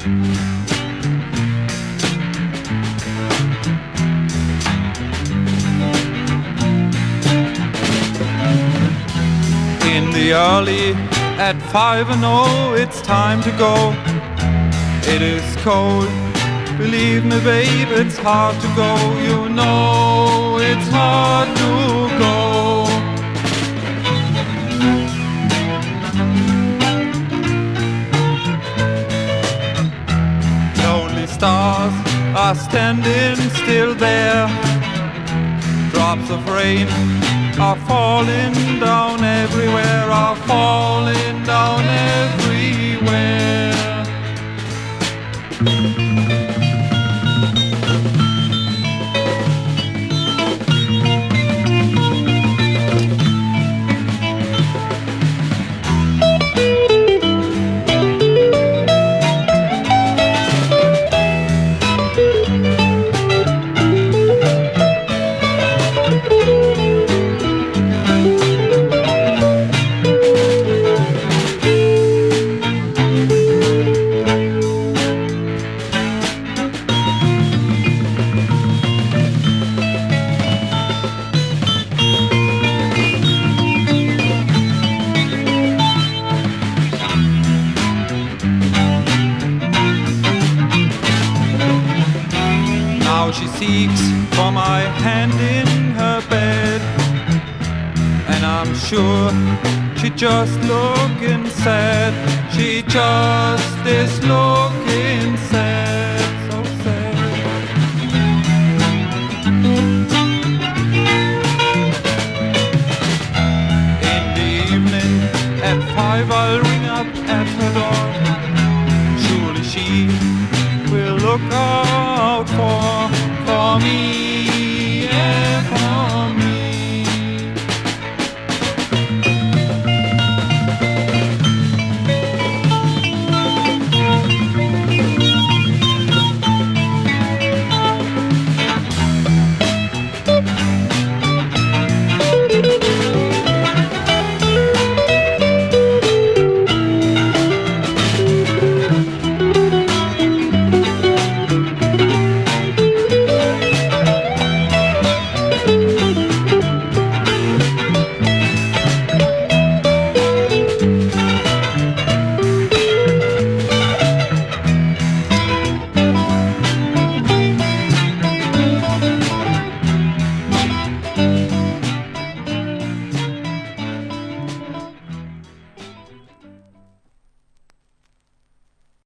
In the early at 5:00, it's time to go. It is cold, believe me babe, it's hard to go. You know it's hard to go. Lonely stars are standing still there. Drops of rain are falling down everywhere, are falling down everywhere. She seeks for my hand in her bed, and I'm sure she just looking sad. She just is looking sad, so sad. In the evening at 5 I'll ring up at her door. Surely she will look out for me.